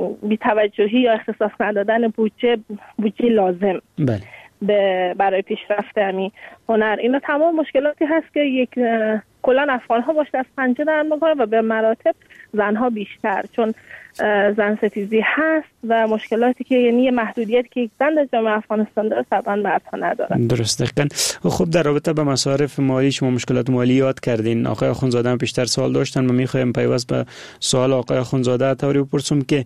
بی‌توجهی یا اختصاص ندادن بودجه لازم برای پیشرفت همین هنر. اینا تمام مشکلاتی هست که یک کلا افغان‌ها باش دست پنجه نرم می‌کنن و به مراتب زن‌ها بیشتر، چون زن ستیزی هست و مشکلاتی که یعنی یه محدودیتی که یک زن در جامعه افغانستان داره طبعا مردها ندارن. درست دقیقاً. خب در رابطه با مصارف مالی شما مشکلات مالی یاد کردین. آقای آخوندزاده هم پیشتر سوال داشتن، ما می‌خوایم پیوست به سوال آقای آخوندزاده طوری بپرسم که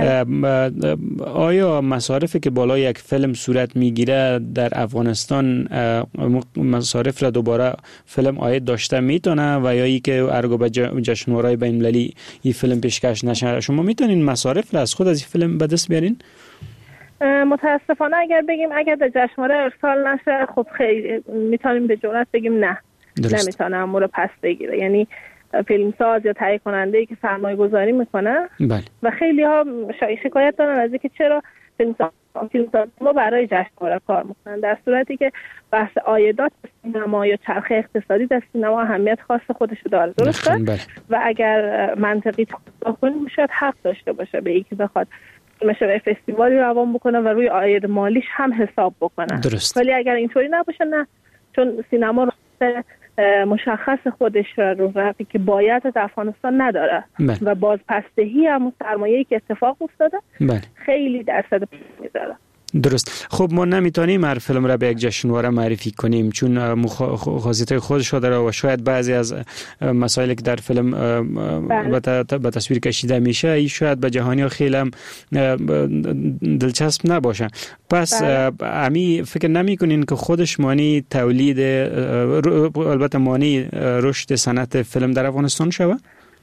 آیا مصارفی که بالای یک فیلم صورت میگیره در افغانستان مصارف را دوباره فیلم عاید داشته میتونه و یا ای که ارگو به جشنواره‌های بین‌المللی این فیلم پیشکش نشه، شما میتونین مصارف را از خود از این فیلم به دست بیارین؟ متاسفانه اگر در جشنواره ارسال نشه، خب خیلی میتونیم به جرئت بگیم نه، نمیتونه امور پس بگیره. یعنی فیلمساز یا تهیه کننده‌ای که سرمایه گذاری میکنه و خیلی ها شکایت دارن از اینکه چرا فیلمساز ما برای جشنواره کار میکنن، در صورتی که بحث عایدات سینما یا چرخه اقتصادی در سینما اهمیت خاص خودشو داره، درسته؟ و اگر منطقی تحقیق کنیم شاید حق داشته باشه به اینکه بخواد مثلا فستیوالی روان بکنه و روی عاید مالیش هم حساب بکنه. ولی اگر اینطوری نباشه نه، چون سینما مشخص خودش رو رقی که باید در افغانستان نداره و بازپسدهی هم سرمایه‌ای که اتفاق افتاده خیلی درصد میذاره. درست. خب ما نمیتونیم هر فیلم را به یک جشنواره معرفی کنیم چون خاصیت‌های خودش داره و شاید بعضی از مسائلی که در فیلم به تصویر کشیده میشه این شاید به جهانی‌ها خیلی هم دلچسب نباشه. پس امی فکر نمی‌کنین که خودش مانی تولید البته مانی رشد صنعت فیلم در افغانستان شود؟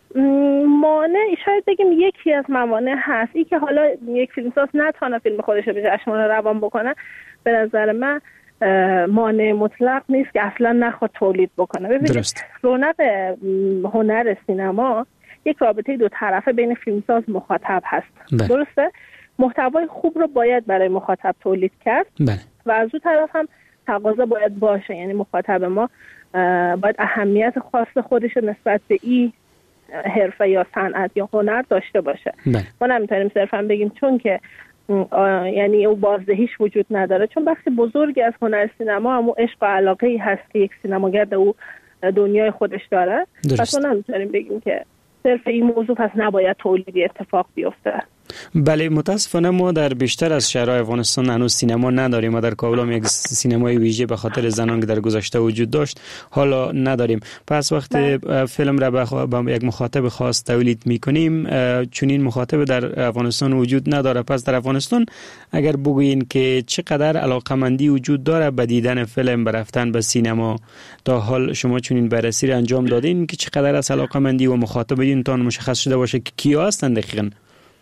مانع شاید بگیم یکی از موانع هست این که حالا یک فیلمساز نتونه فیلم خودش رو به جشنواره روان بکنه. به نظر من مانع مطلق نیست که اصلا نخواد تولید بکنه. ببینید رونق هنر سینما یک رابطه دو طرفه بین فیلمساز مخاطب هست. درسته؟ محتوای خوب رو باید برای مخاطب تولید کرد و از اون طرف هم تقاضا باید باشه، یعنی مخاطب ما باید اهمیت خاص خودش نسبت به این حرفه یا صنعت یا هنر داشته باشه. ما نمیتونیم صرفا بگیم چون که یعنی او بازدهیش وجود نداره، چون بخشی بزرگی از هنر سینما هم عشق و علاقه‌ای هست که یک سینماگر در او دنیای خودش داره. پس ما نمیتونیم بگیم که صرف این موضوع پس نباید تولیدی اتفاق بیفته. بله، متاسفانه ما در بیشتر از شهرهای افغانستان هنوز سینما نداریم. ما در کابل هم یک سینمای ویژه به خاطر زنان که در گذشته وجود داشت حالا نداریم. پس وقتی فیلم را به یک مخاطب خاص تولید میکنیم چون این مخاطب در افغانستان وجود نداره. پس در افغانستان اگر بگویین که چقدر علاقمندی وجود داره به دیدن فیلم، به رفتن به سینما، تا حال شما چون این بررسی را انجام دادین که چقدر از علاقمندی و مخاطب اینتان مشخص شده باشه که کیا هستند دقیقاً؟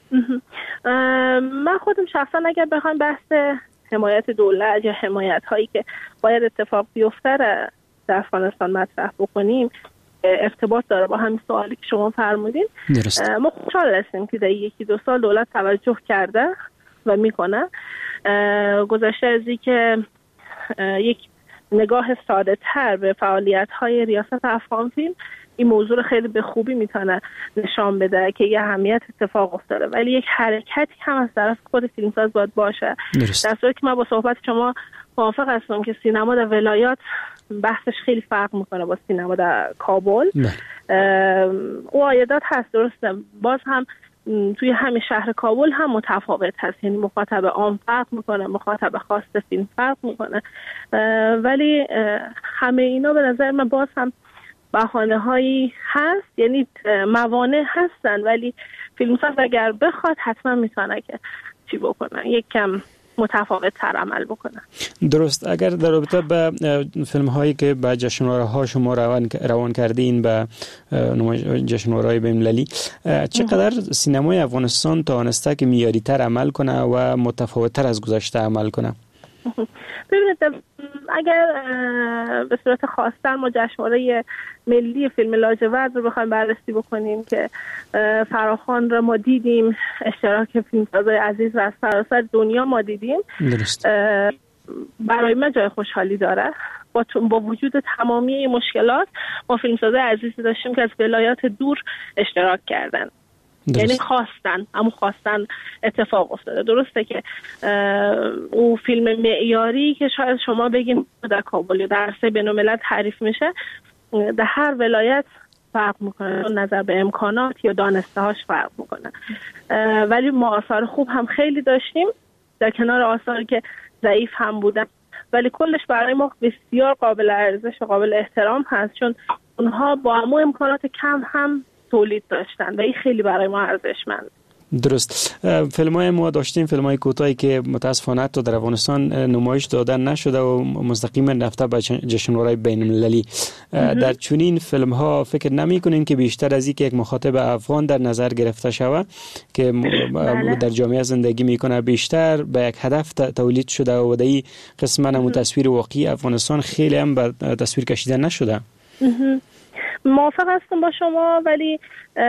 من خودم شخصا اگر بخوام بحث حمایت دولت یا حمایت هایی که باید اتفاق بیفته در افغانستان مطرح بکنیم ارتباط داره با همین سوالی که شما فرمودین. ما خوشحال هستیم که در 1-2 سال دولت توجه کرده و میکنه. گذشته از این که یک نگاه ساده تر به فعالیت های ریاست افغان فیلم این موضوع خیلی به خوبی میتونه نشان بده که یه اهمیت اتفاق افتاده، ولی یک حرکتی هم از طرف خود فیلمساز باید باشه. در صورتی که من با صحبت شما موافق هستم که سینما در ولایات بحثش خیلی فرق میکنه با سینما در کابل. او عایدات هست، درسته، باز هم توی همین شهر کابل هم متفاوت هست، یعنی مخاطب عام فرق میکنه، مخاطب خاص فیلم فرق میکنه، ولی همه اینا به نظر من باز هم بهانه هایی هست، یعنی موانع هستن، ولی فیلمساز اگر بخواد حتما میتونه که چی بکنه، یک کم متفاوت تر عمل بکنه. درست. اگر در رابطه به فیلم هایی که به جشنواره ها شما روان کردین به جشنواره بین‌المللی، چقدر سینمای افغانستان توانسته که معیاری تر عمل کنه و متفاوت تر از گذشته عمل کنه؟ ببینید اگر به صورت خاص‌تر ما جشنواره ملی فیلم لاجورد رو بخوایم بررسی بکنیم که فراخوان رو ما دیدیم، اشتراک فیلمسازای عزیز و از سراسر دنیا ما دیدیم، برای من جای خوشحالی داره. با وجود تمامی مشکلات ما فیلمسازای عزیزی داشتیم که از ولایات دور اشتراک کردن. یعنی خواستن اتفاق افتاده. درسته که او فیلم معیاری که شاید شما بگیم در کابل یا در عرصه بین‌الملل تعریف میشه، در هر ولایت فرق میکنه، نظر به امکانات یا دانسته هاش فرق میکنه. ولی ما آثار خوب هم خیلی داشتیم در کنار آثاری که ضعیف هم بودن، ولی کلش برای ما بسیار قابل ارزش و قابل احترام هست، چون اونها با همون امکانات کم هم تولید داشتن و این خیلی برای ما ارزشمند. درست. فیلم‌های ما داشتیم، فیلم‌های کوتاهی که متاسفانه حتی در افغانستان نمایش دادن نشده و مستقیما رفته به جشنواره‌های بین‌المللی. در چنین فیلم‌ها فکر نمی‌کنین که بیشتر از یک مخاطب افغان در نظر گرفته شود که در جامعه زندگی میکنه، بیشتر به یک هدف تولید شده و در این قسمت هم تصویر واقعی افغانستان خیلی هم به تصویر کشیده نشده؟ موافق هستم با شما، ولی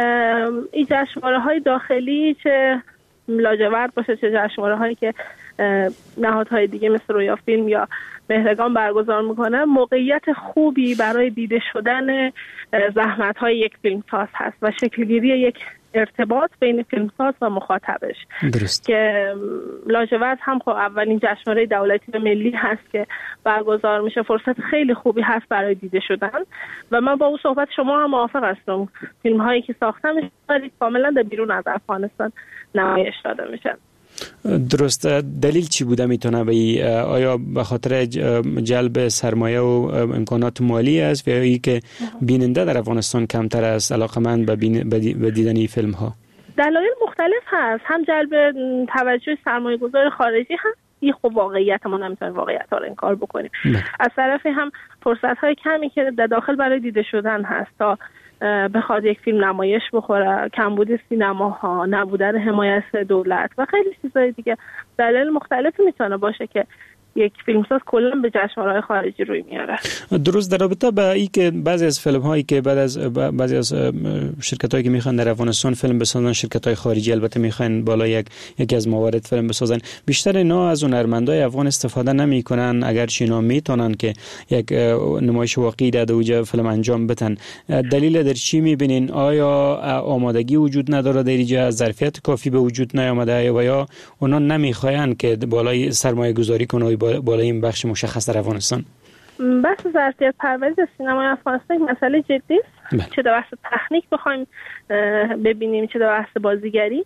این جشنواره‌های داخلی چه لاجورد باشه چه جشنواره‌هایی که نهادهای دیگه مثل رویا فیلم یا مهرگان برگزار میکنه، موقعیت خوبی برای دیده شدن زحمت‌های یک فیلمساز هست و شکلگیری یک ارتباط بین فیلمساز و مخاطبش. درست. که لاجورد هم خب اولین جشنواره دولتی و ملی هست که برگزار میشه، فرصت خیلی خوبی هست برای دیده شدن و من با اون صحبت شما هم موافق هستم. فیلم هایی که ساخته میشه کاملا در بیرون از افغانستان نمایش داده میشن. درست. دلیل چی بوده میتونه به آیا به خاطر جلب سرمایه و امکانات مالی است و یا ای که بیننده در افغانستان کمتر است علاقمند به دیدن فیلم ها؟ دلایل مختلف هست. هم جلب توجه سرمایه گذار خارجی هست، این خب واقعیت ما نمیتونیم واقعیت ها رو انکار بکنیم. از طرفی هم فرصت های کمی که در داخل برای دیده شدن هست تا بخواد یک فیلم نمایش بخوره، کمبود سینماها، نبودن حمایت دولت و خیلی چیزای دیگه، دلایل مختلفی میتونه باشه که یک فیلمساز کلا به جشنواره‌های خارجی روی میاره. درست. در رابطه با این که بعضی از فیلم‌هایی که بعضی از شرکت‌هایی که میخوان در افغانستان فیلم بسازن، شرکت‌های خارجی البته میخوان بالا یکی از موارد فیلم بسازن، بیشتر اینا از هنرمندای افغان استفاده نمیکنن، اگرچه اینا میتونن که یک نمایش واقعی در اوج فیلم انجام بدن. دلیل در چی میبینین؟ آیا آمادگی وجود نداره در اینجا، ظرفیت کافی به وجود نیامده و یا اونا نمیخواین که بالای سرمایه گذاری کنه بالای این بخش مشخص در افغانستان؟ بحث ظرفیت پردازی سینمای افغانستان مسئله جدی است. چه در بحث تکنیک بخوایم ببینیم چه در بحث بازیگری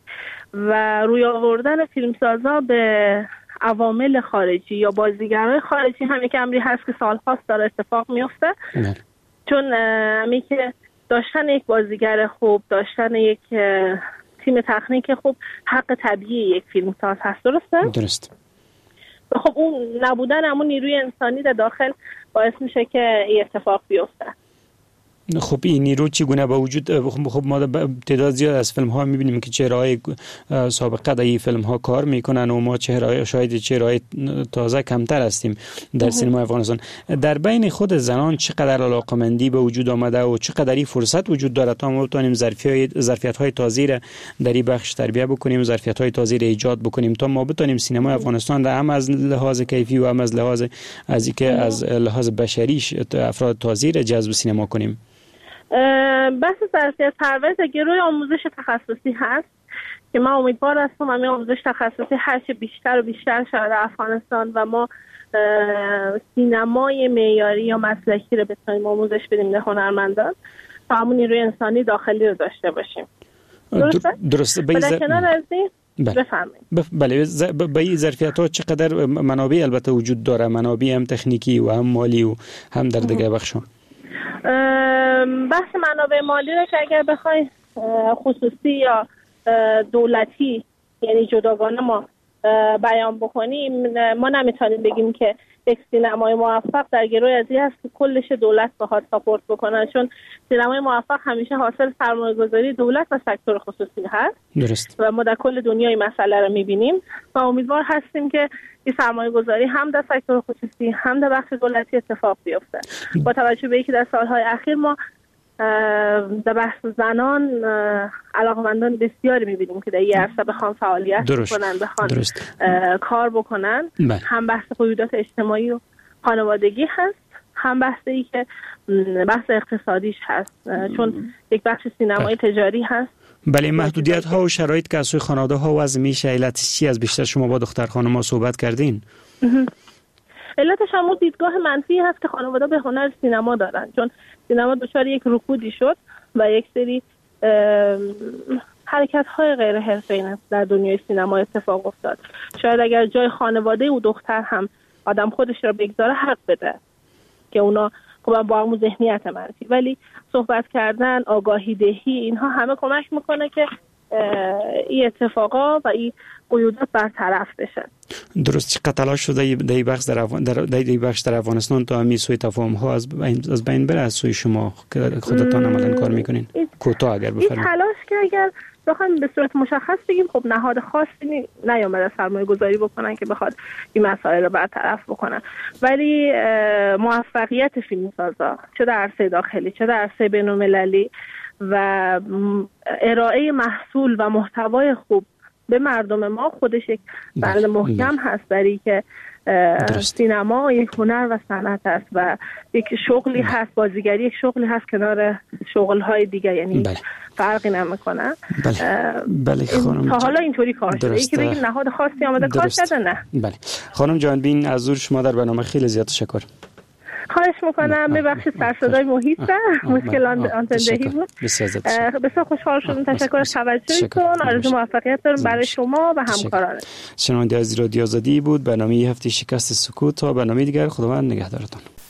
و روی آوردن فیلمسازا به عوامل خارجی یا بازیگرای خارجی هم یک امری هست که سال‌هاست داره اتفاق میفته. چون همی که داشتن یک بازیگر خوب، داشتن یک تیم تکنیک خوب حق طبیعی یک فیلمساز هست. درست. خب اون نبودن همون نیروی انسانی در داخل باعث میشه که این اتفاق بیفته. خب این نیرو چگونه با وجود خب ما تعداد زیاد از فیلم ها میبینیم که چهره‌های سابقه در این فیلم ها کار میکنن و ما شاید چهره‌های تازه کمتر هستیم در سینما افغانستان. در بین خود زنان چقدر علاقمندی به وجود آمده و چقدر این فرصت وجود داره تا ما بتونیم ظرفیت‌های تازه را در این بخش تربیت بکنیم، ظرفیت‌های تازه را ایجاد بکنیم تا ما بتونیم سینما افغانستان را هم از لحاظ کیفی و هم از لحاظ بشریش افراد تازه را جذب سینما کنیم؟ بحث ظرفیت پرورش گروه آموزش تخصصی هست که من امیدوار هستم همین آموزش تخصصی هرچه بیشتر و بیشتر شود در افغانستان و ما سینمای معیاری یا مسلکی رو بتونیم آموزش بدیم به هنرمندان تا همون نیروی انسانی داخلی رو داشته باشیم. درسته. در کنار از این بله به این ظرفیت ها چقدر منابع البته وجود داره، منابع هم تکنیکی و هم مالی و هم در دیگه بخش ها؟ بحث منابع مالی رو که اگر بخوای خصوصی یا دولتی یعنی جداگانه ما بیان بکنیم، ما نمیتونیم بگیم که یک سینمای موفق در گروه از این هست که کلش دولت بخواد ساپورت بکنه، چون سینمای موفق همیشه حاصل سرمایه‌گذاری دولت و سکتور خصوصی هست. درست. و ما در کل دنیا این مسئله رو میبینیم و امیدوار هستیم که این سرمایه‌گذاری هم در سکتور خصوصی هم در بخش دولتی اتفاق بیفته. با توجه به اینکه در سالهای اخیر ما در بحث زنان علاقمندان بسیاری میبینیم که در این عرصه بخوان فعالیت بکنن، بخوان کار بکنن. هم بحث قیودات اجتماعی و خانوادگی هست، هم بحثی که بحث اقتصادیش هست، چون یک بخش سینمای تجاری هست بله، محدودیت ها و شرایط که از سوی خانواده ها وضع میشه، علتش چی از بیشتر شما با دختر خانم ها صحبت کردین؟ علتش همون دیدگاه منفی هست که خانواده به هنر سینما دارن، چون سینما دچار یک رکودی شد و یک سری حرکت های غیر حرفه‌ای در دنیای سینما اتفاق افتاد. شاید اگر جای خانواده و دختر هم آدم خودش را بگذاره حق بده که اونا خب با همون ذهنیت منفی، ولی صحبت کردن، آگاهی دهی، اینها همه کمک میکنه که این اتفاقا و این قیودات برطرف بشه. درست. چقدر تلاش شده در بخش در افغانستان تا همین سوی تفاهم ها از بین بره از سوی شما که خودتان عملاً کار میکنین؟ کوتاه اگر بفرمایید. این تلاش که اگر بخوایم به صورت مشخص بگیم، خب نهاد خاصی نیامده سرمایه گذاری بکنن که بخواد این مسائل رو برطرف بکنن، ولی موفقیت فیلمسازا چه در عرصه داخلی چه در عرصه بین‌المللی و ارائه محصول و محتوای خوب به مردم ما خودش یک بند محکم هست برای که سینما یک هنر و صنعت است و یک شغلی هست، بازیگری یک شغلی هست کنار شغل‌های دیگه، یعنی فرقی نمی‌کنه. بله خانم، تا حالا اینطوری کار شده. یکی بگیم نهاد خاصی آمده کار کرده، نه. بله خانم جهانبین، از حضور شما در برنامه خیلی زیاد تشکر. خواهش میکنم. ببخشید سرصدای محیط مشکل آنتندهی بود. بسیار خوشحال شدم. تشکر از توجهتون. آرزو موفقیت دارم برای شما و همکارانتون. شنونده از رادیو آزادی بود برنامه هفته شکست سکوت. تا برنامه دیگر، خداوند نگهدارتان.